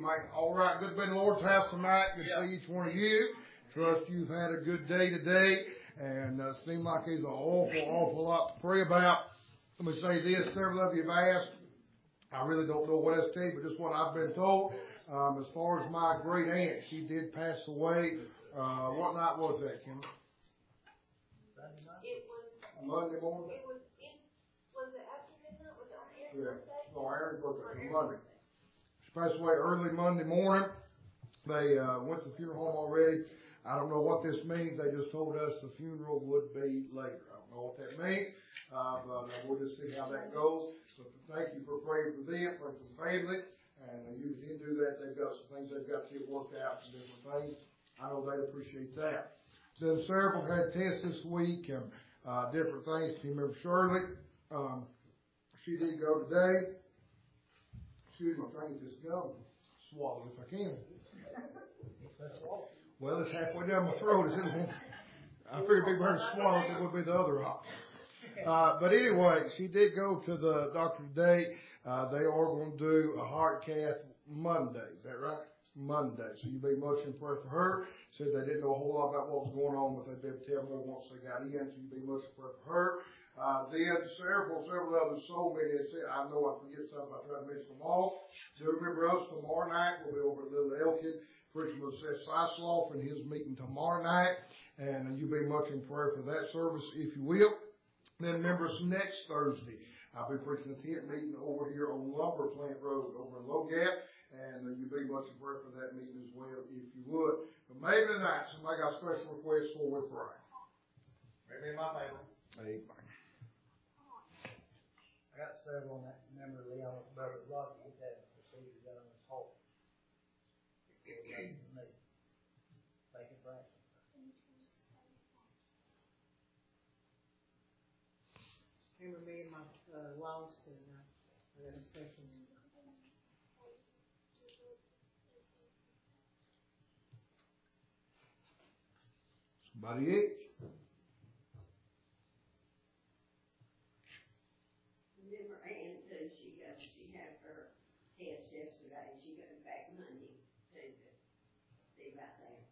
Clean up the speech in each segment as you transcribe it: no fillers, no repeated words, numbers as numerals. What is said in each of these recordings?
Amen. All right, good to be in the Lord's house tonight. Good to see each one of you. Trust you've had a good day today. And it seems like there's an awful lot to pray about. Let me say this. Several of you have asked. I really don't know what else to tell you, but just what I've been told. As far as my great aunt, she did pass away. What night was that, Kim? It was Monday morning? was it after midnight? Was it on Aaron's birthday? No, Aaron's birthday was Monday. She passed away early Monday morning. They went to the funeral home already. I don't know what this means. They just told us the funeral would be later. I don't know what that means, but we'll just see how that goes. So thank you for praying for them, praying for the family. And you did do that. They've got some things they've got to get worked out, some different things. I know they'd appreciate that. Then several had tests this week and different things. Team member Shirley, she did go today. Excuse me, I'm trying to get this gum swallowed if I can. Well, it's halfway down my throat. I figured Big Bird swallowed it would be the other option. But anyway, she did go to the doctor today. They are going to do a heart cath Monday. Is that right? Monday. So you be much in prayer for her. Said they didn't know a whole lot about what was going on, but they'd be able to tell more once they got in. So you be much in prayer for her. Then several others, so many. I know I forget something. I try to mention them all. So remember us tomorrow night. We'll be over at Little Elkin. Preacher will Seth Sisloff and his meeting tomorrow night. And you be much in prayer for that service, if you will. Then remember us next Thursday. I'll be preaching a tent meeting over here on Lumber Plant Road over in Low Gap. And you be much in prayer for that meeting as well, if you would. But maybe tonight, somebody got a special request for we pray. Maybe my favorite. Amen. I got several on that memory, Leon, about it. Rocky, he's had a procedure done on his heart. Thank you, Frank. Remember me and my lost, and I got a special. Somebody else? Remember Ann too, she had her test yesterday. She goes back Monday to see about that.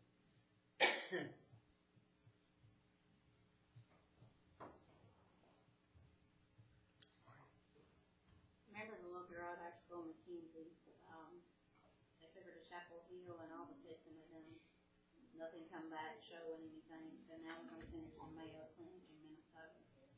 Remember the little girl at our school, McKenzie, they took her to Chapel Hill and all the testing they done. Nothing come back showing anything, so now we're going to send her to the Mayo Clinic in Minnesota.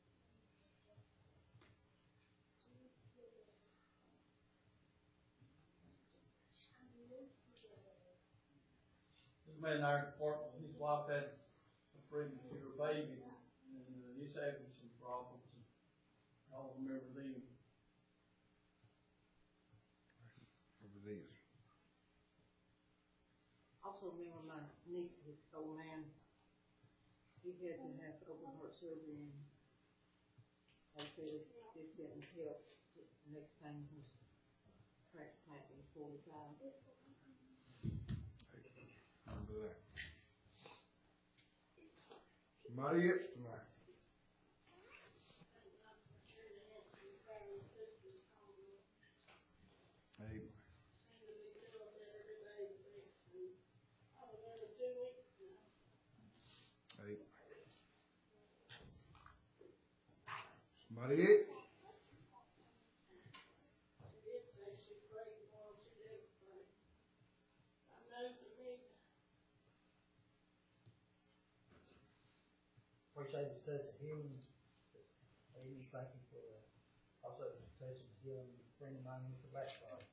This man in our department, his wife had a premature baby, and he's having some problems. I don't remember them. Also, remember my niece, this old man, he had to have open heart surgery, and they said it's getting help. The next time his transplant was 45. Remember that. Somebody else tonight. Amen. Somebody else? Appreciate the touch of healing. Amen. Thank you for also the touch of healing. A friend of mine with the backfire.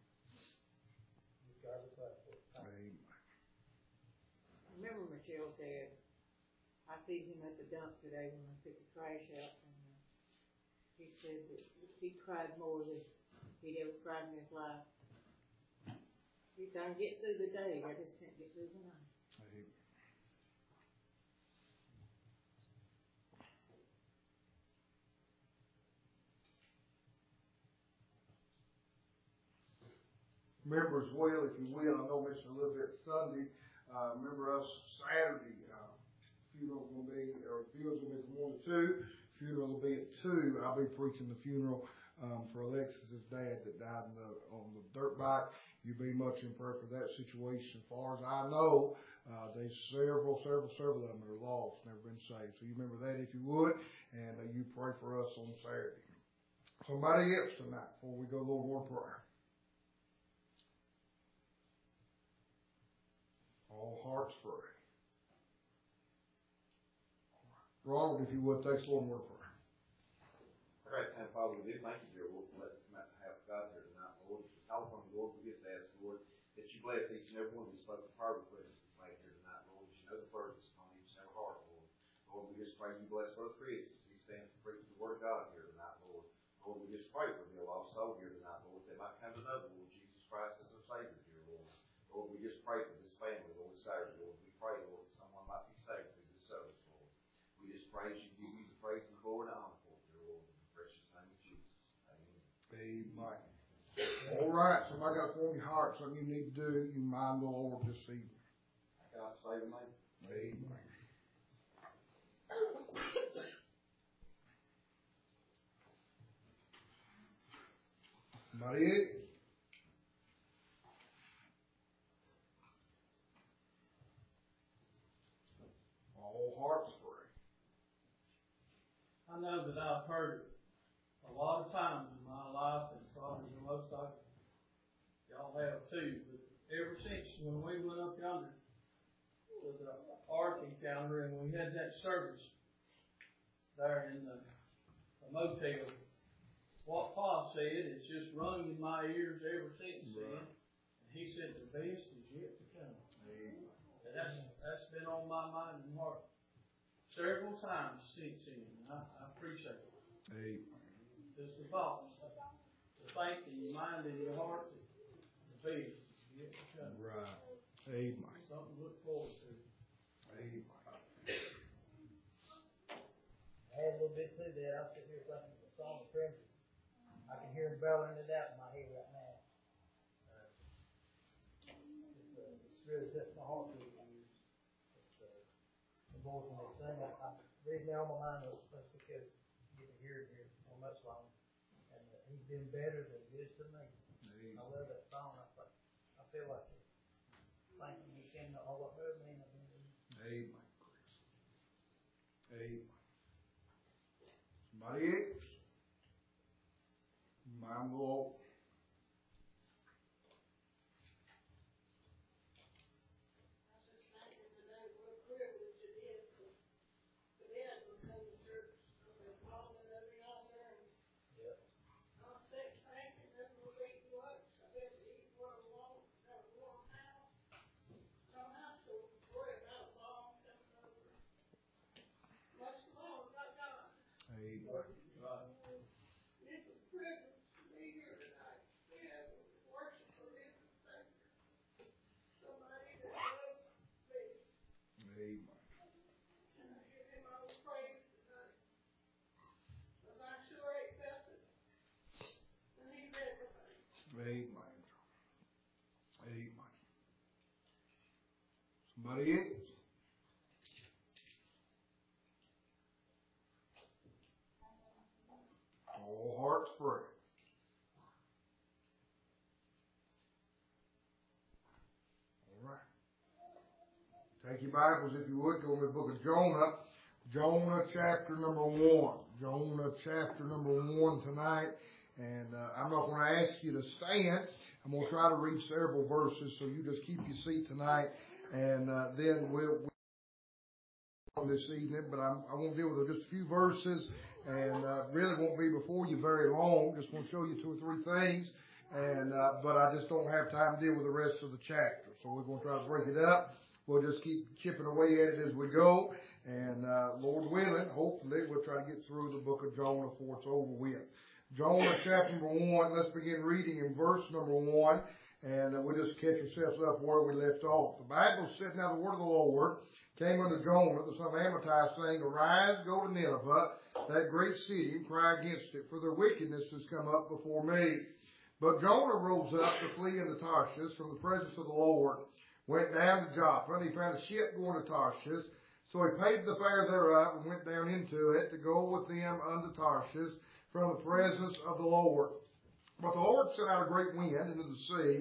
God is faithful. Amen. Remember Michelle's dad? I seen him at the dump today when I took the trash out, and he said that he cried more than he'd ever cried in his life. He's gonna get through the day. I just can't get through the night. Amen. Remember as well, if you will, I know I mentioned a little bit Sunday. Remember us Saturday. Funeral will be, or funerals will be from 1 to 2. Funeral will be at 2. I'll be preaching the funeral for Alexis's dad that died on the dirt bike. you be much in prayer for that situation. As far as I know, there's several of them that are lost, never been saved. So you remember that if you would, and you pray for us on Saturday. Somebody else tonight before we go to the Lord prayer. All hearts free. Ronald, if you would, take the Lord word prayer. Great time, Father, we do thank you, dear Lord, for letting us come out to the house of God here tonight, Lord. California, Lord, we just ask, Lord, that you bless each and every one of these spoken prayer requests we've made here tonight, Lord. You know the burdens on each and every heart, Lord. Lord, we just pray you bless Brother Chris as he stands and preaches the word of God here tonight, Lord. Lord, we just pray for the lost soul here tonight, Lord, that they might come to know the Lord Jesus Christ as their Savior, dear Lord. Lord, we just pray for this family, Lord, Saturday, Lord. We pray, Lord, that someone might be saved through this service, Lord. We just praise you, give you the praise and the glory and honor for it, dear Lord, in the precious name of Jesus. Amen. Amen. All right, somebody got on your heart, something you need to do, you mind the Lord this evening. God save me. Amen. Somebody else? All hearts free. I know that I've heard it a lot of times in my life, and probably most of y'all have too, but ever since when we went up yonder to the Ark Encounter and we had that service there in the motel, what Pa said, it's just rung in my ears ever since then. And he said, the best is yet to come. Amen. And that's been on my mind and heart several times since then. And I appreciate it. Amen. Just the thoughts, the think in your mind and your heart that the best is yet to come. Right. Amen. Something to look forward to. Amen. I had a little bit to that. I'm sitting here thinking of the song of Crimson. I can hear him bellowing it out in my head right now. It's really touched my heart through the years. The voice when they sing, the reason they're on my mind was because you get to hear it here so much longer. And he's been better than he is to me. Amen. I love that song. I feel like it. Thanking he came to all what hurt me. Amen. Amen. Somebody else? Mind the Lord. Amen. Amen. Somebody else? All hearts free. All right. Take your Bibles, if you would, go to the book of Jonah. Jonah chapter number 1. Jonah chapter number 1 tonight. And I'm not going to ask you to stand. I'm going to try to read several verses, so you just keep your seat tonight. And then we'll this evening, but I won't deal with just a few verses, and really won't be before you very long. Just want to show you 2 or 3 things, and but I just don't have time to deal with the rest of the chapter. So we're going to try to break it up. We'll just keep chipping away at it as we go, and Lord willing, hopefully we'll try to get through the book of Jonah before it's over with. Jonah chapter number 1. Let's begin reading in verse number 1, and we'll just catch ourselves up where we left off. The Bible said, "Now the word of the Lord came unto Jonah, the son of Amittai, saying, Arise, go to Nineveh, that great city, and cry against it, for their wickedness has come up before me. But Jonah rose up to flee into Tarshish from the presence of the Lord, went down to Joppa, and he found a ship going to Tarshish. So he paid the fare thereof, and went down into it to go with them unto Tarshish from the presence of the Lord. But the Lord sent out a great wind into the sea,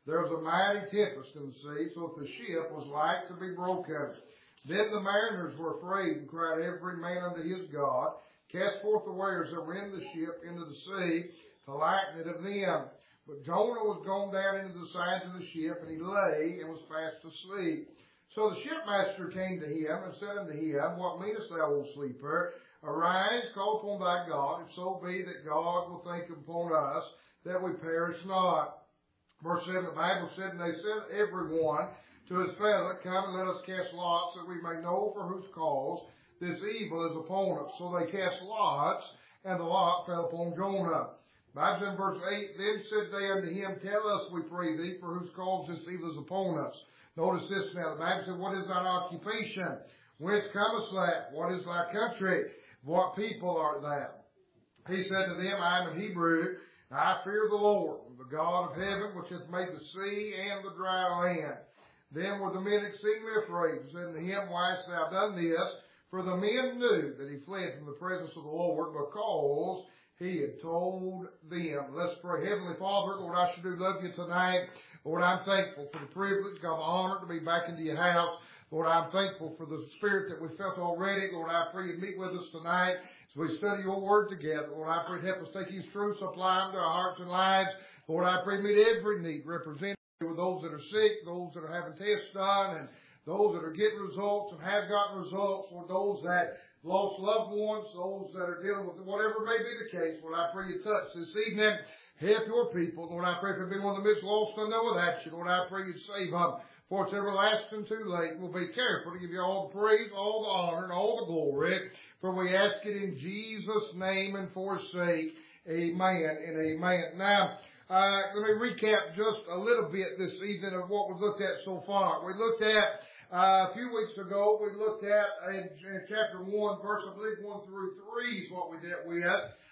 there was a mighty tempest in the sea, so that the ship was like to be broken. Then the mariners were afraid and cried every man unto his God, cast forth the wares that were in the ship into the sea to lighten it of them. But Jonah was gone down into the sides of the ship, and he lay and was fast asleep. So the shipmaster came to him and said unto him, What meanest thou, O sleeper? Arise, call upon thy God, if so be that God will think upon us, that we perish not. Verse 7, the Bible said, And they said every one to his fellow, Come and let us cast lots, that we may know for whose cause this evil is upon us. So they cast lots, and the lot fell upon Jonah. Bible said in verse 8, Then said they unto him, Tell us, we pray thee, for whose cause this evil is upon us. Notice this now. The Bible said, What is thine occupation? Whence comest thou? What is thy country? What people art thou? He said to them, I am a Hebrew, and I fear the Lord, the God of heaven, which hath made the sea and the dry land. Then were the men exceedingly afraid, and said unto him, Why hast thou done this? For the men knew that he fled from the presence of the Lord, because he had told them. Let's pray. Heavenly Father, Lord, I sure do love you tonight. Lord, I'm thankful for the privilege, God, the honor to be back into your house. Lord, I'm thankful for the spirit that we felt already. Lord, I pray you meet with us tonight as we study your word together. Lord, I pray help us take these truths, apply them to our hearts and lives. Lord, I pray meet every need represented with those that are sick, those that are having tests done, and those that are getting results and have gotten results, or those that lost loved ones, those that are dealing with whatever may be the case. Lord, I pray you touch this evening. Help your people. Lord, I pray if there be one of the midst lost and know without you, Lord, I pray you save them. For it's everlasting too late. We'll be careful to give you all the praise, all the honor, and all the glory. For we ask it in Jesus' name and for his sake. Amen and amen. Now, let me recap just a little bit this evening of what we've looked at so far. We looked at, a few weeks ago, we looked at in chapter 1, verse, I believe 1 through 3 is what we dealt with.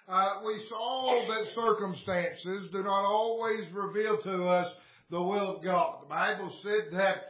We saw that circumstances do not always reveal to us the will of God. The Bible said that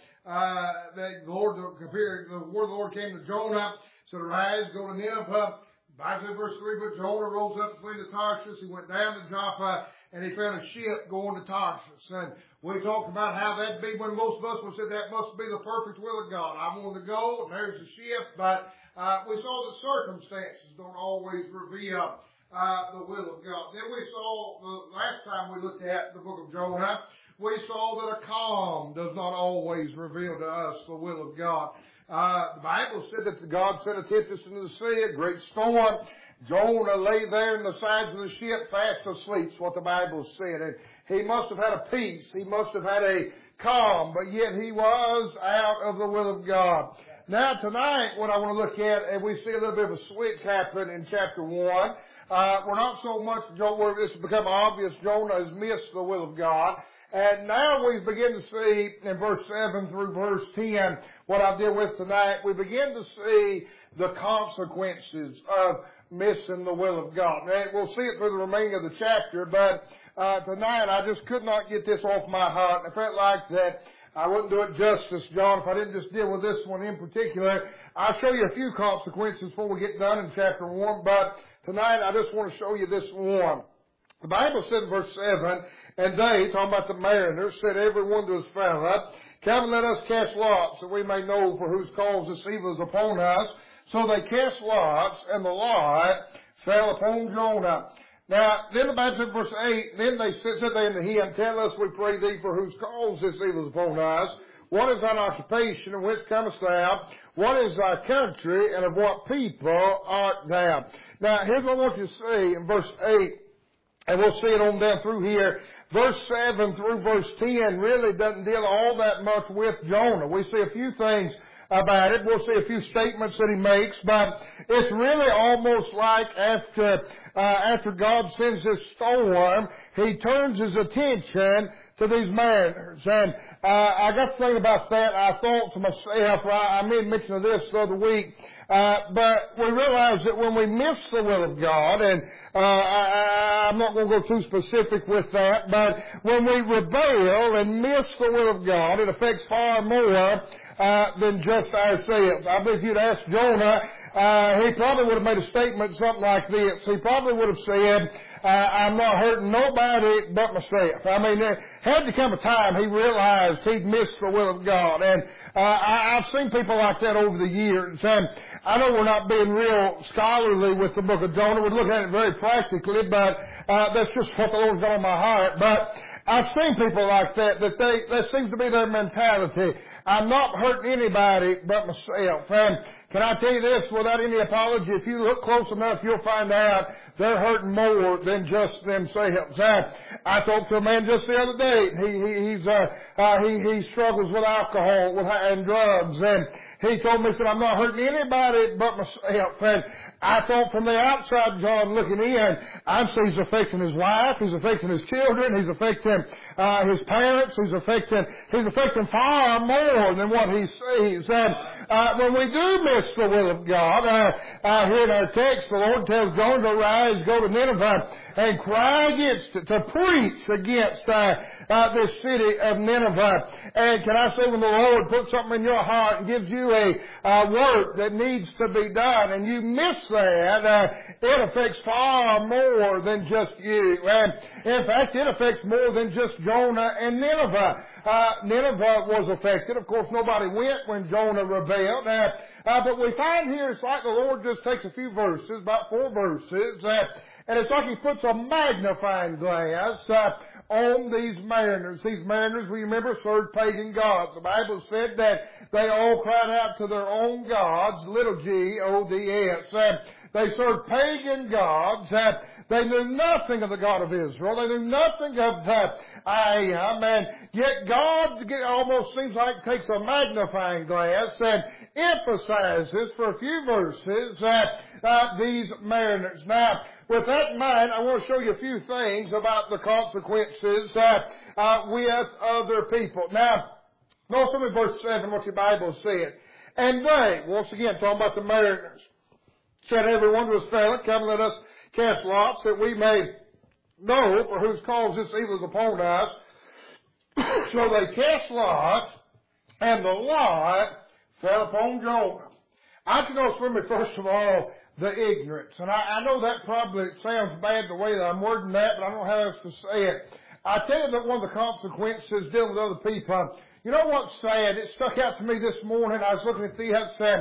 the word of the Lord came to Jonah, said, Arise, go to Nineveh. Bible said, verse 3, But Jonah rose up to flee to Tarshish. He went down to Joppa, and he found a ship going to Tarshish. And we talked about how that'd be when most of us would say that must be the perfect will of God. I want to go, and there's the ship. But we saw that circumstances don't always reveal the will of God. Then we saw, the last time we looked at the book of Jonah, we saw that a calm does not always reveal to us the will of God. The Bible said that God sent a tempest into the sea, a great storm. Jonah lay there in the sides of the ship fast asleep, is what the Bible said. And he must have had a peace. He must have had a calm, but yet he was out of the will of God. Now tonight, what I want to look at, and we see a little bit of a switch happen in chapter 1. We're not so much, where it's become obvious Jonah has missed the will of God. And now we begin to see in verse 7 through verse 10 what I'll deal with tonight. We begin to see the consequences of missing the will of God. Now, we'll see it through the remaining of the chapter, but tonight I just could not get this off my heart. I felt like that I wouldn't do it justice, John, if I didn't just deal with this one in particular. I'll show you a few consequences before we get done in chapter 1, but tonight I just want to show you this one. The Bible said in verse 7, And they, talking about the mariners, said every one to his fellow, Come and let us cast lots, that we may know for whose cause this evil is upon us. So they cast lots, and the lot fell upon Jonah. Now, then the Bible said in verse 8, Then they said unto him, Tell us, we pray thee, for whose cause this evil is upon us. What is thine occupation, and whence comest thou? What is thy country, and of what people art thou? Now, here's what I want you to see in verse 8, and we'll see it on down through here. Verse 7 through verse 10 really doesn't deal all that much with Jonah. We see a few things about it. We'll see a few statements that he makes, but it's really almost like after God sends this storm, he turns his attention to these mariners. And I got to think about that. I thought to myself, I made mention of this the other week, but we realize that when we miss the will of God, and I'm not going to go too specific with that, but when we rebel and miss the will of God, it affects far more than just ourselves. I believe if you'd ask Jonah, he probably would have made a statement something like this. He probably would have said, I'm not hurting nobody but myself. I mean, there had to come a time he realized he'd missed the will of God. And I've seen people like that over the years. And I know we're not being real scholarly with the book of Jonah. We're looking at it very practically, but that's just what the Lord's got on my heart. But I've seen people like that that seems to be their mentality. I'm not hurting anybody but myself. And can I tell you this without any apology? If you look close enough, you'll find out they're hurting more than just themselves. I talked to a man just the other day. He struggles with alcohol and drugs, and he told me, he said, I'm not hurting anybody but myself. And I thought from the outside, John, looking in, I see he's affecting his wife, he's affecting his children, he's affecting his parents, he's affecting far more than what he sees. And when we do miss the will of God, here in our text, the Lord tells Jonah to rise, go to Nineveh, and cry against it, to preach against this city of Nineveh. And can I say, when the Lord puts something in your heart and gives you a work that needs to be done, and you miss that, it affects far more than just you. And in fact, it affects more than just Jonah and Nineveh. Nineveh was affected. Of course, nobody went when Jonah rebelled. But we find here, it's like the Lord just takes a few verses, about 4 verses, and it's like He puts a magnifying glass on these mariners. These mariners, we remember, served pagan gods. The Bible said that they all cried out to their own gods, little g-o-d-s. They served pagan gods. They knew nothing of the God of Israel. They knew nothing of I am. And yet God almost seems like takes a magnifying glass and emphasizes for a few verses these mariners. Now, with that in mind, I want to show you a few things about the consequences with other people. Now, notice in verse 7 what your Bible said. And they, once again, talking about the mariners, said, everyone to his fellow, come let us cast lots, that we may know for whose cause this evil is upon us. So they cast lots, and the lot fell upon Jonah. I want you to notice for me, first of all, the ignorance. And I know that probably sounds bad the way that I'm wording that, but I don't know how else to say it. I tell you that one of the consequences dealing with other people, you know what's sad? It stuck out to me this morning. I was looking at this,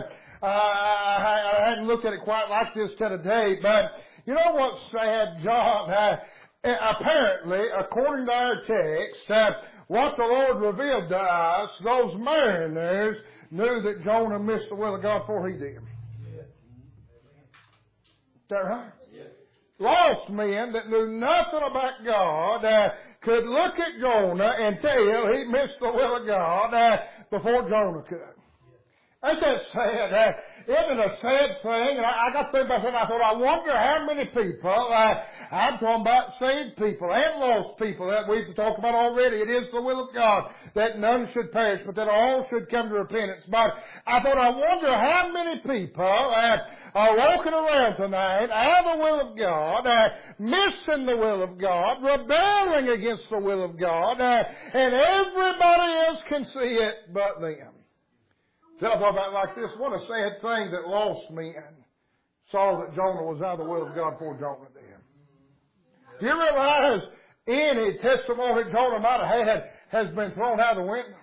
I hadn't looked at it quite like this today, but you know what's sad, John? Apparently, according to our text, what the Lord revealed to us, those mariners knew that Jonah missed the will of God before he did. Is that right? Yes. Lost men that knew nothing about God could look at Jonah and tell he missed the will of God before Jonah could. Ain't that sad? Isn't it a sad thing? And I got to think about that, and I thought, I wonder how many people, I'm talking about saved people and lost people that we've talked about already. It is the will of God that none should perish, but that all should come to repentance. But I thought, I wonder how many people are walking around tonight out of the will of God, missing the will of God, rebelling against the will of God, and everybody else can see it but them. Then I thought about it like this. What a sad thing that lost men saw that Jonah was out of the will of God before Jonah did. Do you realize any testimony Jonah might have had has been thrown out of the window?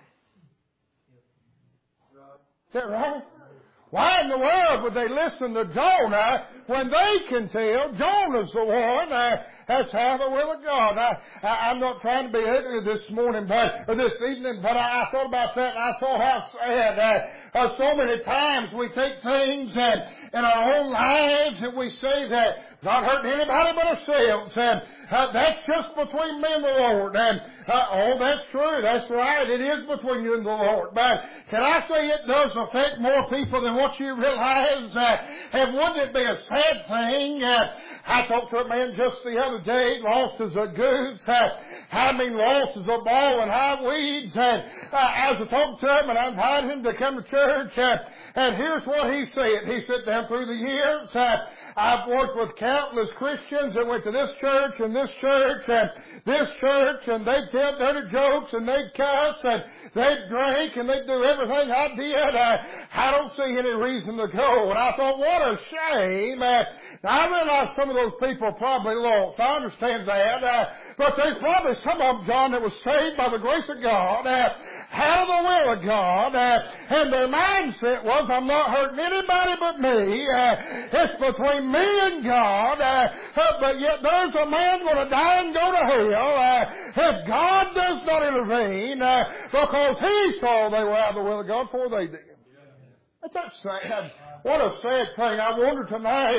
Is that right? Why in the world would they listen to Jonah when they can tell Jonah's the one that's out of the will of God? I'm not trying to be ignorant this morning, or this evening, but I thought about that, and I thought how sad. So many times we take things in our own lives and we say that not hurting anybody but ourselves, and that's just between me and the Lord. And that's true. That's right. It is between you and the Lord. But can I say it does affect more people than what you realize? And wouldn't it be a sad thing? I talked to a man just the other day, lost as a goose. Lost as a ball in high weeds. And I was talking to him, and I invited him to come to church. And here's what he said. He said, down through the years, I've worked with countless Christians that went to this church and this church and this church, and they'd tell dirty jokes and they'd cuss and they'd drink and they'd do everything I did. I don't see any reason to go. And I thought, what a shame. Now, I realize some of those people are probably lost. I understand that. But there's probably some of them, John, that was saved by the grace of God, out of the will of God, and their mindset was, I'm not hurting anybody but me. It's between me and God, but yet there's a man going to die and go to hell if God does not intervene, because he saw they were out of the will of God before they did. That's sad. What a sad thing. I wonder tonight,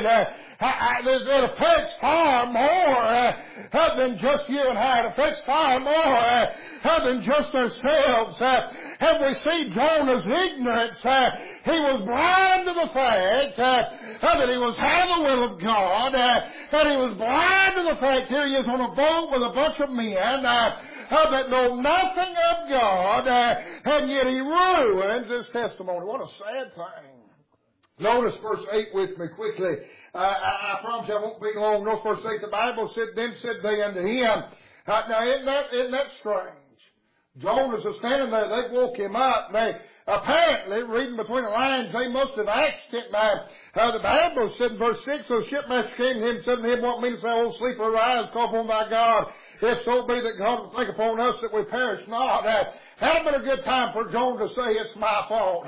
it affects far more than just you and I. It affects far more than just ourselves. And we see Jonah's ignorance. He was blind to the fact that he was out of the will of God. And he was blind to the fact here he is on a boat with a bunch of men that know nothing of God, and yet he ruins his testimony. What a sad thing. Notice verse 8 with me quickly. I promise you I won't be long. Notice verse 8. The Bible said, then said they unto him. Now isn't that strange? Jonas is standing there. They woke him up. They apparently, reading between the lines, they must have asked him. The Bible said in verse 6, so the shipmaster came to him and said to him, what means thou, old sleeper, arise, call upon thy God. If so be that God will think upon us that we perish not. That'd been a good time for Jonah to say it's my fault.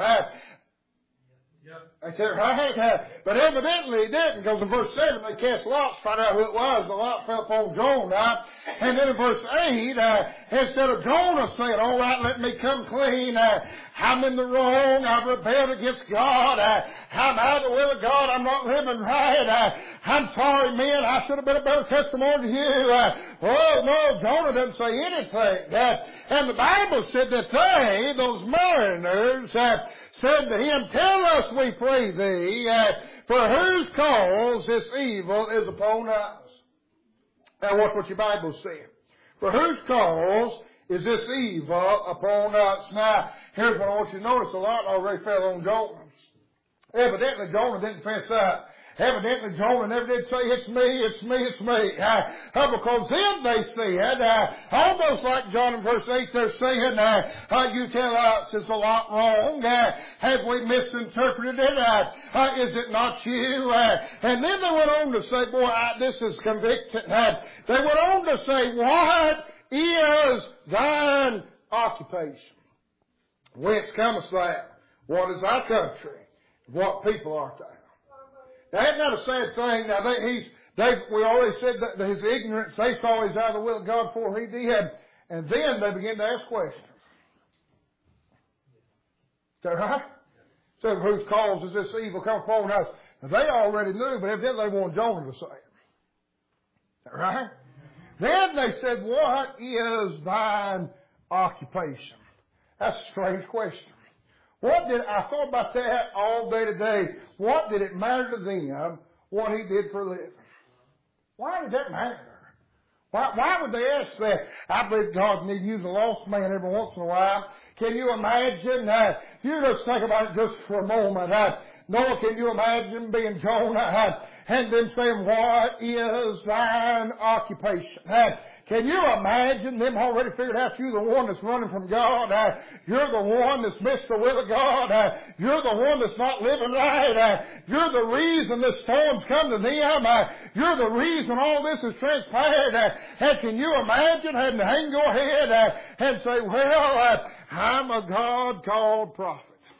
That's it, right? But evidently he didn't, because in verse 7 they cast lots to find out who it was. The lot fell upon Jonah. And then in verse 8, instead of Jonah saying, all right, let me come clean. I'm in the wrong. I've rebelled against God. I'm out of the will of God. I'm not living right. I'm sorry, men. I should have been a better testimony to you. Oh, no, Jonah doesn't say anything. And the Bible said that they, those mariners, said to him, tell us, we pray thee, for whose cause this evil is upon us. Now watch what your Bible says. For whose cause is this evil upon us? Now, here's what I want you to notice. A lot already fell on Jonah. Evidently, Jonah didn't fess up. Evidently, Jonah never did say, it's me, it's me, it's me. Because then they said, almost like John in verse 8, they're saying, you tell us, is the lot wrong? Have we misinterpreted it? Is it not you? And then they went on to say, boy, this is convicting. They went on to say, what is thine occupation? Whence comest thou? What is thy country? What people art thou? Now, isn't that a sad thing? Now, we already said that his ignorance, they saw he's out of the will of God before he did. And then they began to ask questions. Is that right? So, whose cause is this evil come upon us? Now, they already knew, but evidently they wanted Jonah to say it. Is that right? Then they said, what is thine occupation? That's a strange question. I thought about that all day today. What did it matter to them what he did for a living? Why did that matter? Why would they ask that? I believe God needs to use a lost man every once in a while. Can you imagine? You just think about it just for a moment. Noah, can you imagine being Jonah and then saying, what is thine occupation? Can you imagine them already figured out you're the one that's running from God? You're the one that's missed the will of God. You're the one that's not living right. You're the reason this storm's come to them. You're the reason all this has transpired. And can you imagine having to hang your head and say, well, I'm a God-called prophet.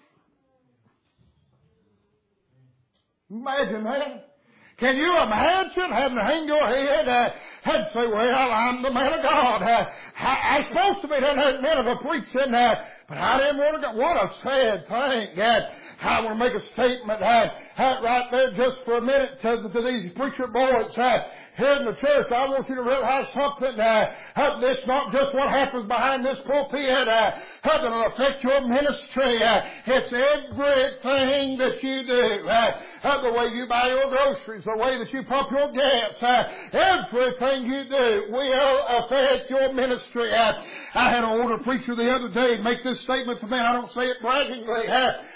Imagine that. Can you imagine having to hang your head and say, well, I'm the man of God. I'm supposed to be down there at Nineveh preaching, but I didn't want to go. What a sad thing. I want to make a statement right there just for a minute to these preacher boys here in the church. I want you to realize something. It's not just what happens behind this pulpit that'll affect your ministry. It's everything that you do. The way you buy your groceries, the way that you pump your gas, everything you do will affect your ministry. I had an older preacher the other day make this statement to me. I don't say it braggingly.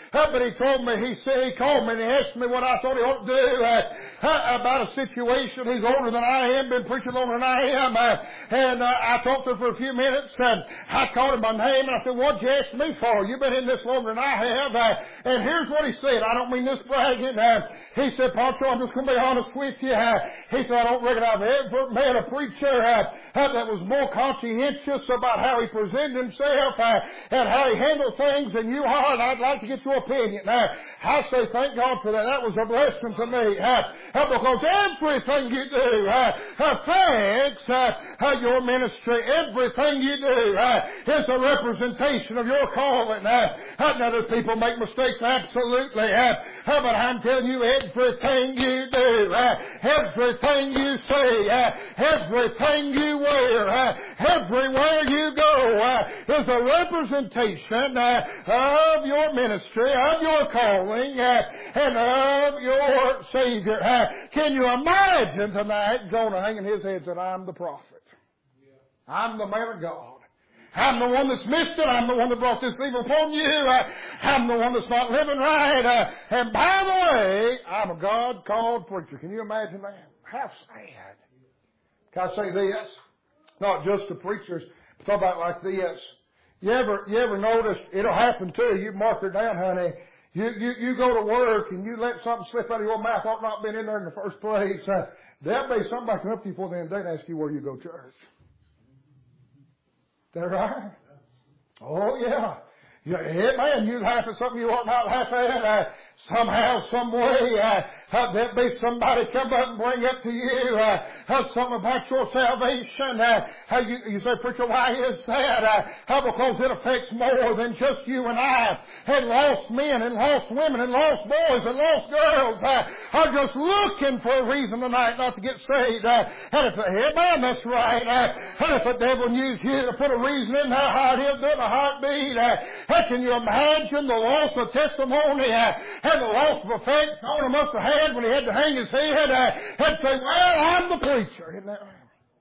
But he told me, he called me and he asked me what I thought he ought to do about a situation. He's older than I am, been preaching longer than I am. And I talked to him for a few minutes and I called him by name and I said, what'd you ask me for? You've been in this longer than I have. And here's what he said. I don't mean this bragging. He said, Pancho, I'm just going to be honest with you. He said, I don't reckon I've ever met a preacher that was more conscientious about how he presented himself and how he handled things than you are, and I'd like to get your opinion. I say thank God for that. That was a blessing to me. Because everything you do, thanks your ministry, everything you do is a representation of your calling. Now, there's people make mistakes, absolutely. But I'm telling you, everything you do, everything you say, everything you wear, everywhere you go is a representation of your ministry, of your calling, and of your Savior. Can you imagine tonight Jonah hanging his head and said, I'm the prophet. I'm the man of God. I'm the one that's missed it. I'm the one that brought this evil upon you. I'm the one that's not living right. And by the way, I'm a God-called preacher. Can you imagine that? How sad. Can I say this? Not just to preachers, but talk about it like this. You ever notice, it'll happen to you. You mark her down, honey. You go to work and you let something slip out of your mouth ought not been in there in the first place. There'll be somebody come up to you before the end of the day and ask you where you go to church. Is that right? Oh, yeah. Yeah, man, you laugh at something you ought not laugh at. Somehow, some way, there'll be somebody come up and bring up to you something about your salvation. You say, preacher, why is that? Because it affects more than just you and I. And lost men and lost women and lost boys and lost girls are just looking for a reason tonight not to get saved. And if man, that's right. And if the devil used you to put a reason in their heart, he'll do it in a heartbeat. Can you imagine the loss of testimony and the loss of effect Jonah must have had when he had to hang his head and say, well, I'm the preacher. Isn't that right?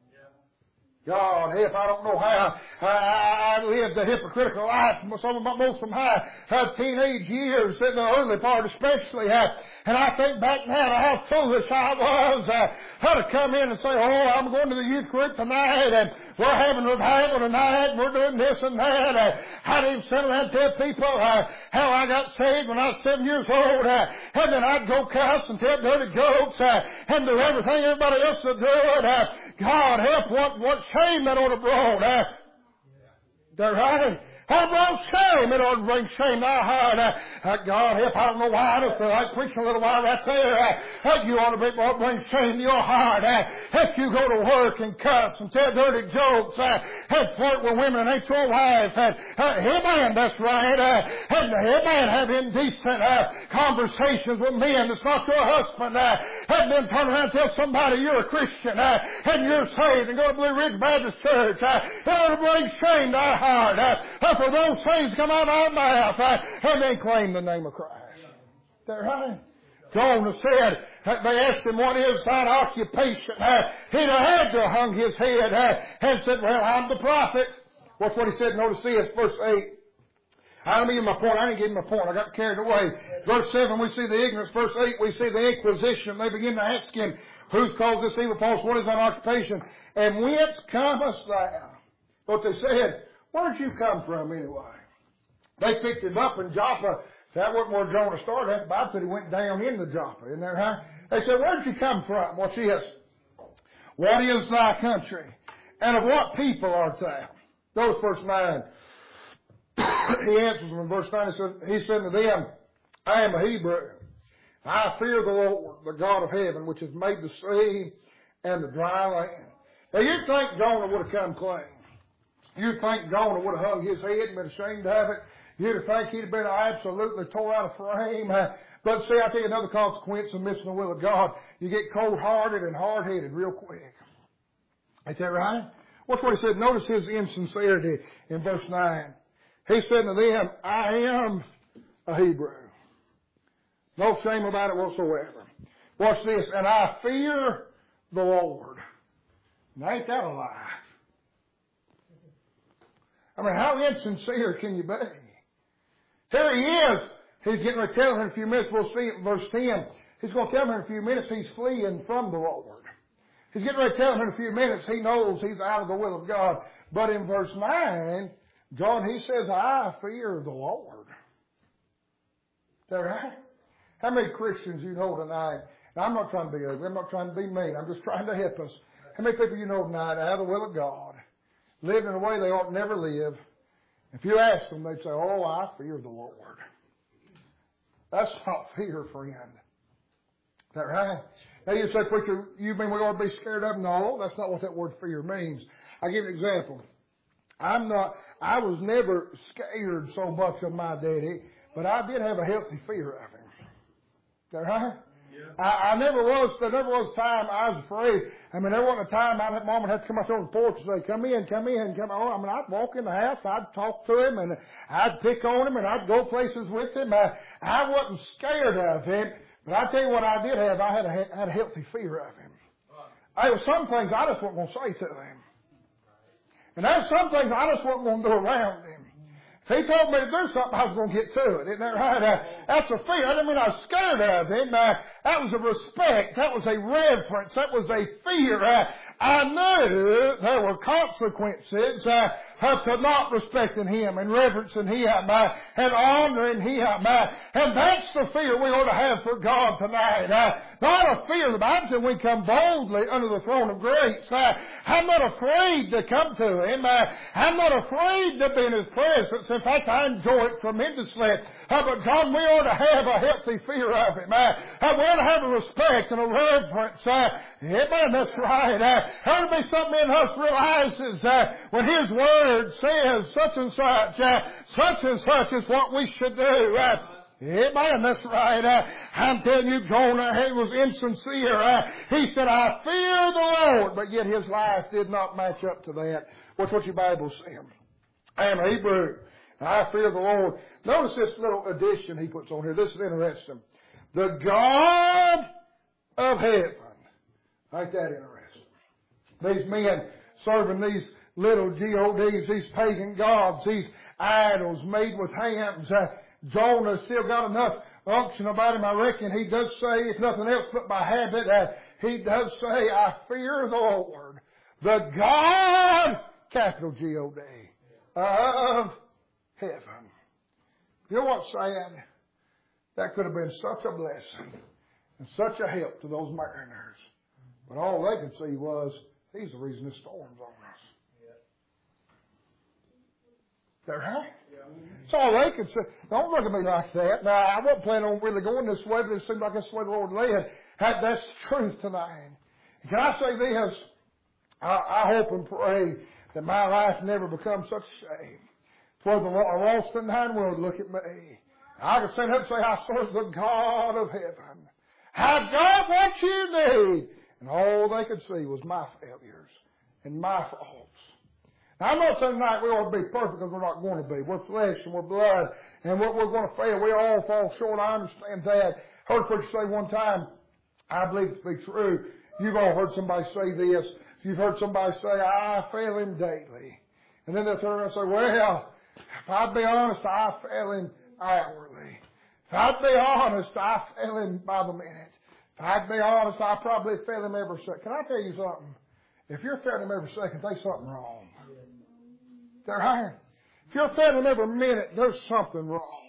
God, if I don't know how I lived a hypocritical life most of my teenage years, in the early part especially, and I think back now to how foolish I was, how to come in and say, oh, I'm going to the youth group tonight, and we're having revival tonight, and we're doing this and that. I didn't sit around and tell people how I got saved when I was 7 years old, and then I'd go cuss and tell dirty jokes, and do everything everybody else would do. God help, what shame that ought to brought. They're right. I brought shame. It ought to bring shame to our heart. God help, I don't know why. I just feel like preaching a little while right there. You ought to bring shame to your heart. If you go to work and cuss and tell dirty jokes, and flirt with women and ain't your wife, man, that's right. And man, have indecent conversations with men that's not your husband. And then turn around and tell somebody you're a Christian and you're saved and go to Blue Ridge Baptist Church. It ought to bring shame to our heart. For those things come out of our mouth and then claim the name of Christ. Is that right? Jonah said, they asked him what is thine occupation. He'd have had to have hung his head and said, well, I'm the prophet. Watch what he said. Notice this, verse 8. I didn't give him my point. I didn't give him my point. I got carried away. Verse 7, we see the ignorance. Verse 8, we see the inquisition. They begin to ask him, who's caused this evil? Paul, what is thine occupation? And whence comest thou? What they said, where'd you come from anyway? They picked him up in Joppa. That wasn't where Jonah started at. The Bible said he went down into Joppa. Isn't that right? They said, where'd you come from? What's this? What is thy country? And of what people art thou? Notice verse 9. He answers them in verse 9. He said to them, I am a Hebrew. I fear the Lord, the God of heaven, which has made the sea and the dry land. Now you think Jonah would have come clean. You'd think Jonah would have hung his head and been ashamed to have it. You'd think he'd have been absolutely tore out of frame. But see, I tell you another consequence of missing the will of God. You get cold-hearted and hard-headed real quick. Ain't that right? Watch what he said. Notice his insincerity in verse 9. He said to them, I am a Hebrew. No shame about it whatsoever. Watch this. And I fear the Lord. Now, ain't that a lie? I mean, how insincere can you be? Here he is, He's getting ready to tell him in a few minutes. We'll see it in verse 10. He's going to tell him in a few minutes he's fleeing from the Lord. He's getting ready to tell him in a few minutes he knows he's out of the will of God. But in verse 9, John, he says, I fear the Lord. Is that right? How many Christians you know tonight? Now, I'm not trying to be ugly. I'm not trying to be mean. I'm just trying to help us. How many people you know tonight out of the will of God, living in a way they ought to never live? If you ask them, they'd say, oh, I fear the Lord. That's not fear, friend. Is that right? Now you say, preacher, you mean we ought to be scared of him? No, that's not what that word fear means. I'll give you an example. I was never scared so much of my daddy, but I did have a healthy fear of him. Is that right? Yeah. There never was a time I was afraid. I mean, there wasn't a time Mom would have to come out on the porch and say, come in. I'd walk in the house, I'd talk to him, and I'd pick on him, and I'd go places with him. I wasn't scared of him, but I tell you what I did have, I had a healthy fear of him. There were some things I just wasn't going to say to him. And there were some things I just wasn't going to do around him. If he told me to do something, I was going to get to it. Isn't that right? That's a fear. I didn't mean I was scared of him. That was a respect. That was a reverence. That was a fear. I knew there were consequences to not respecting him and reverencing him and honoring him. And that's the fear we ought to have for God tonight. Not a fear. The Bible says we come boldly under the throne of grace. I'm not afraid to come to him. I'm not afraid to be in his presence. In fact, I enjoy it tremendously. But John, we ought to have a healthy fear of him. We ought to have a respect and a reverence. Amen, that's right. There ought to be something in us realizes when his word says such and such is what we should do. Amen, that's right. I'm telling you, Jonah, he was insincere. He said, I fear the Lord, but yet his life did not match up to that. What's what your Bible's saying? I am a Hebrew. I fear the Lord. Notice this little addition he puts on here. This is interesting. The God of heaven. Ain't that interesting? These men serving these little gods, these pagan gods, these idols made with hands. Jonah still got enough unction about him. I reckon he does say, if nothing else but by habit, he does say, I fear the Lord. The God, capital G-O-D, of heaven. You know what's sad? That could have been such a blessing and such a help to those mariners. But all they could see was, he's the reason the storm's on us. Is that right? That's all they could say. Don't look at me like that. Now, I wasn't planning on really going this way, but it seemed like that's the way the Lord led. That's the truth tonight. Can I say this? I hope and pray that my life never becomes such a shame. For the lost and dying world look at me. I could stand up and say, I serve the God of heaven. I've got what you need. And all they could see was my failures and my faults. Now, I'm not saying tonight we ought to be perfect because we're not going to be. We're flesh and we're blood and we're going to fail. We all fall short. I understand that. I heard a preacher say one time, I believe it to be true. You've all heard somebody say this. You've heard somebody say, I fail him daily. And then they'll turn around and say, well, if I'd be honest, I fail him hourly. If I'd be honest, I fail him by the minute. If I'd be honest, I probably fail him every second. Can I tell you something? If you're failing him every second, there's something wrong. Is that right? If you're failing him every minute, there's something wrong.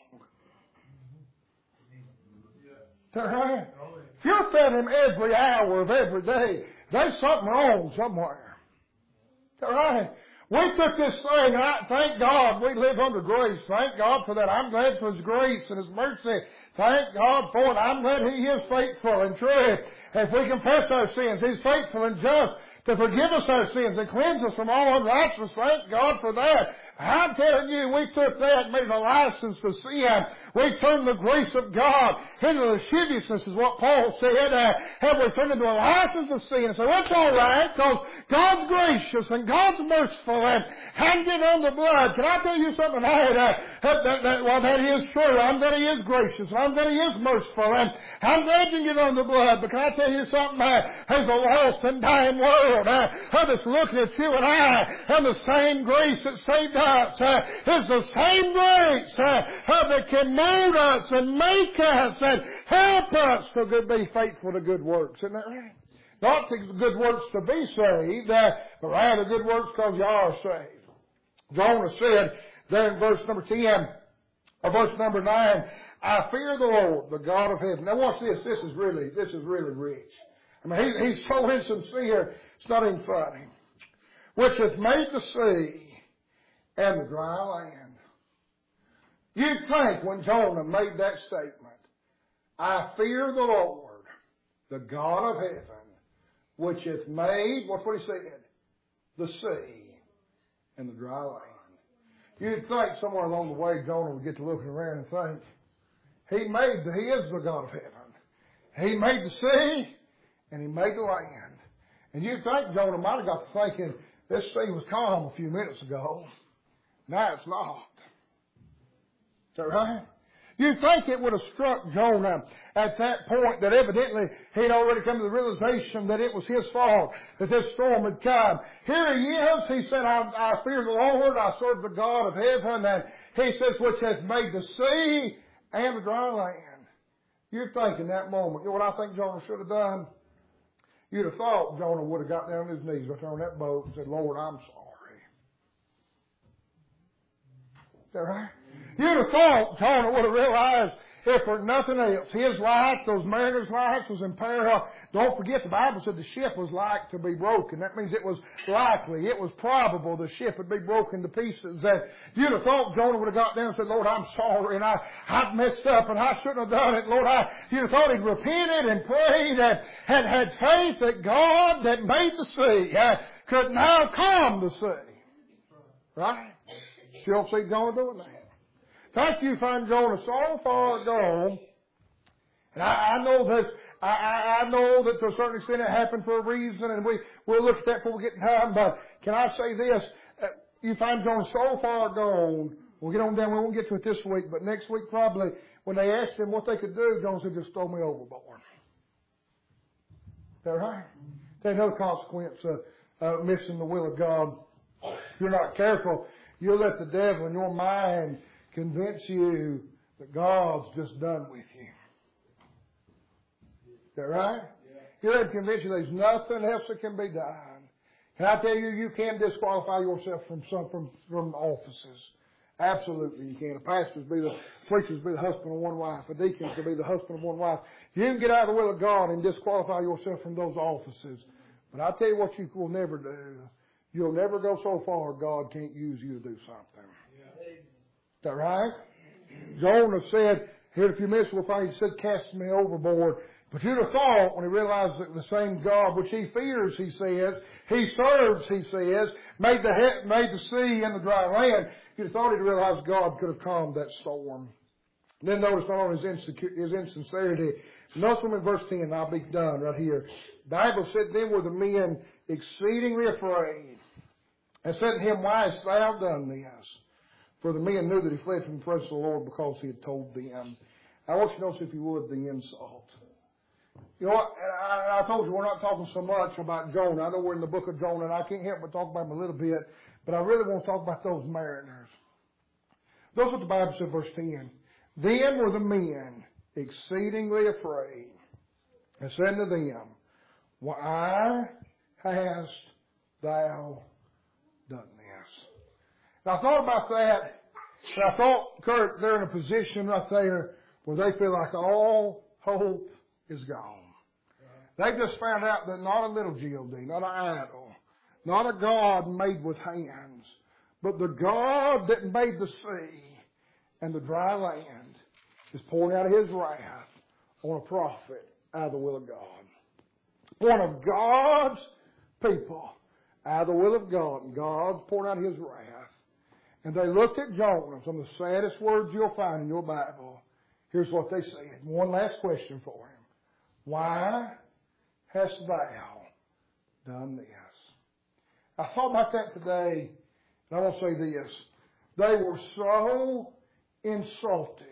Is that right? If you're failing him every hour of every day, there's something wrong somewhere. Is that right? We took this thing, and thank God we live under grace. Thank God for that. I'm glad for His grace and His mercy. Thank God for it. I'm glad He is faithful and true. If we confess our sins, He's faithful and just to forgive us our sins and cleanse us from all unrighteousness. Thank God for that. I'm telling you, we took that and made it a license to sin. We turned the grace of God into lasciviousness, is what Paul said. And we turned into a license of sin. So that's all right, because God's gracious and God's merciful and getting on the blood. Can I tell you something? Well, that is true. I'm glad He is gracious and I'm glad He is merciful. And I'm glad you get on the blood. But can I tell you something? There's a lost and dying world that's looking at you and I, and the same grace that saved us us is the same grace that can mold us and make us and help us to be faithful to good works. Isn't that right? Not to good works to be saved, but rather good works because you are saved. Jonah said there in verse number 10, or verse number 9, I fear the Lord, the God of heaven. Now watch this. This is really rich. I mean, he's so insincere, it's not even funny. Which hath made the sea and the dry land. You'd think when Jonah made that statement, I fear the Lord, the God of heaven, which hath made, what's what he said? The sea and the dry land. You'd think somewhere along the way Jonah would get to looking around and think, he is the God of heaven. He made the sea and he made the land. And you'd think Jonah might have got to thinking, this sea was calm a few minutes ago. Now it's not. Is that right? You'd think it would have struck Jonah at that point that evidently he'd already come to the realization that it was his fault, that this storm had come. Here he is. He said, I fear the Lord. I serve the God of heaven. And he says, which hath made the sea and the dry land. You'd think in that moment, you know what I think Jonah should have done? You'd have thought Jonah would have got down on his knees right there on that boat and said, Lord, I'm sorry. Is that right? You'd have thought Jonah would have realized, if for nothing else, his life, those mariners' lives was in peril. Don't forget, the Bible said the ship was like to be broken. That means it was likely, it was probable the ship would be broken to pieces. And you'd have thought Jonah would have got down and said, Lord, I'm sorry, and I've messed up, and I shouldn't have done it. Lord, you'd have thought he'd repented and prayed and had faith that God that made the sea could now calm the sea. Right? You don't see Jonah doing that. Thank you, find Jonah so far gone. And I know that to a certain extent it happened for a reason, and we'll look at that before we get time. But can I say this? You find Jonah so far gone. We'll get on down. We won't get to it this week, but next week probably, when they asked him what they could do, Jonah said, just throw me overboard. Is that right? That's another consequence of missing the will of God. If you're not careful, you'll let the devil in your mind convince you that God's just done with you. Is that right? Yeah. You let him convince you there's nothing else that can be done. Can I tell you, you can disqualify yourself from offices. Absolutely, you can. Preachers be the husband of one wife. A deacon could be the husband of one wife. You can get out of the will of God and disqualify yourself from those offices. But I tell you what you will never do. You'll never go so far God can't use you to do something. Is that right? Jonah said, here a few minutes we'll find he said, cast me overboard. But you'd have thought when he realized that the same God which he fears, he says, he serves, he says, made the sea and the dry land, you'd have thought he'd realized God could have calmed that storm. Then notice not only his insincerity, notice in verse 10, and I'll be done right here. The Bible said, then were the men exceedingly afraid, and said to him, why hast thou done this? For the men knew that he fled from the presence of the Lord because he had told them. I want you to notice, if you would, the insult. You know what? I told you we're not talking so much about Jonah. I know we're in the book of Jonah, and I can't help but talk about him a little bit. But I really want to talk about those mariners. That's what the Bible said, verse 10. Then were the men exceedingly afraid, and said to them, why hast thou done this? And I thought about that, and I thought, Kurt, they're in a position right there where they feel like all hope is gone. They just found out that not a little GOD, not an idol, not a God made with hands, but the God that made the sea and the dry land is pouring out his wrath on a prophet out of the will of God. One of God's people out of the will of God, and God's pouring out his wrath. And they looked at Jonah, some of the saddest words you'll find in your Bible. Here's what they said. One last question for him. Why hast thou done this? I thought about that today, and I want to say this. They were so insulted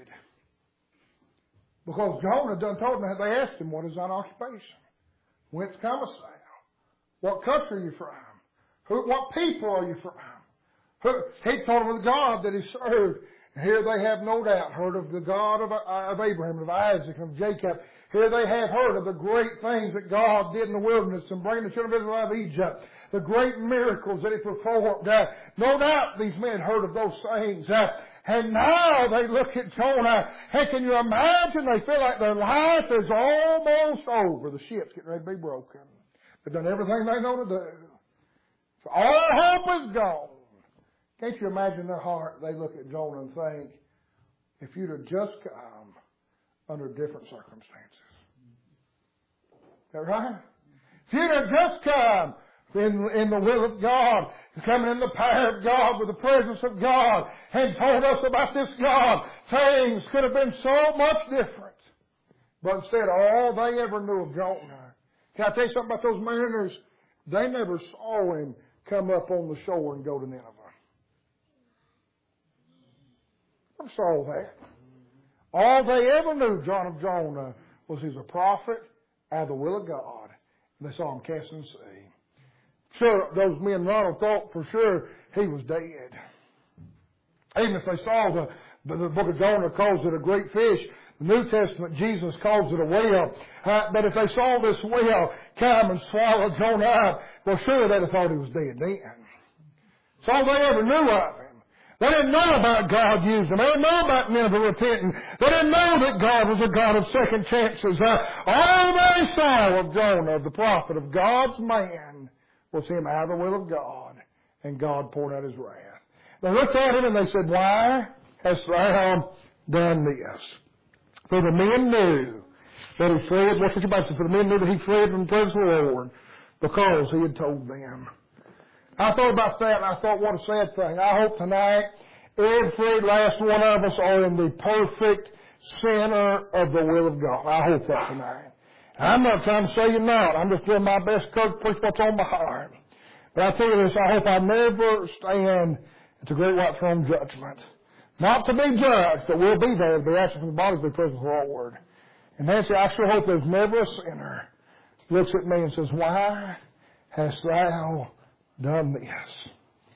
because Jonah done told them, they asked him, what is thine occupation? Whence comest thou? What country are you from? What people are you from? He told them of the God that he served. And here they have no doubt heard of the God of Abraham, of Isaac, and of Jacob. Here they have heard of the great things that God did in the wilderness and bringing the children of Israel out of Egypt. The great miracles that he performed. No doubt these men had heard of those things. And now they look at Jonah. Hey, can you imagine? They feel like their life is almost over. The ship's getting ready to be broken. They've done everything they know to do. So all hope is gone. Can't you imagine their heart? They look at Jonah and think, if you'd have just come under different circumstances. Is that right? If you'd have just come in the will of God, coming in the power of God, with the presence of God, and told us about this God, things could have been so much different. But instead, all they ever knew of Jonah. Can I tell you something about those mariners? They never saw him come up on the shore and go to Nineveh. Never saw that. All they ever knew, John of Jonah, was he was a prophet out of the will of God. And they saw him cast in the sea. Sure, those men, Ronald, thought for sure he was dead. Even if they saw the book of Jonah calls it a great fish, the New Testament, Jesus calls it a whale. But if they saw this whale come and swallow Jonah up, well, sure they'd have thought he was dead then. That's all they ever knew of him. They didn't know about God using them. They didn't know about Nineveh repenting. They didn't know that God was a God of second chances. All they saw of Jonah, the prophet of God's man, was him out of the will of God, and God poured out his wrath. They looked at him and they said, why hast thou done this? For the men knew that he fled. What's your Bible say? For the men knew that he fled from the presence of the Lord because he had told them. I thought about that and I thought, what a sad thing. I hope tonight every last one of us are in the perfect center of the will of God. I hope that tonight. I'm not trying to say you're not. I'm just doing my best to preach what's on my heart. But I tell you this, I hope I never stand at the great white throne judgment. Not to be judged, but we'll be there to be absent from the body to be present with the Lord. And Nancy, I sure hope there's never a sinner looks at me and says, why hast thou done this?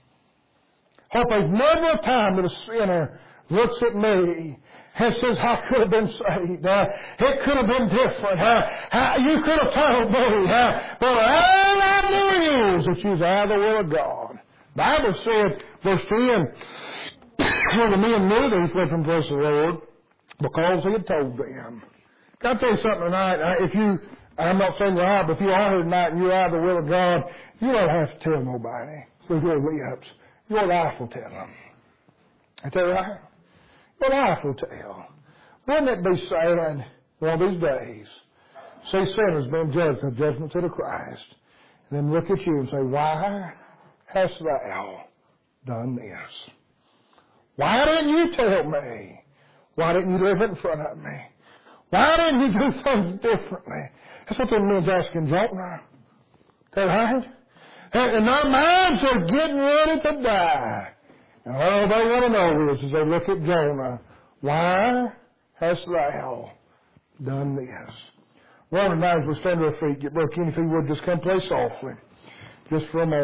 Hope there's never a time that a sinner looks at me and says, I could have been saved. It could have been different. You could have told me. But all I knew is that you was out of the will of God. The Bible said, verse 10, where the men knew that he fled from the presence of the Lord because he had told them. Can I tell you something tonight? I'm not saying you are, but if you are here tonight and you're out of the will of God, you don't have to tell nobody with your lips. Your life will tell them. Is that right? Your life will tell. Wouldn't it be sad one of these days, see sinners being judged in the judgment seat of Christ, and then look at you and say, why hast thou done this? Why didn't you tell me? Why didn't you live in front of me? Why didn't you do things differently? That's what the men's asking Jonah. Is that right? And our minds are getting ready to die. And all they want to know is, as they look at Jonah, why hast thou done this? Well, tonight as we stand to our feet, get Brother Kenny, if he would, just come play softly. Just for a moment.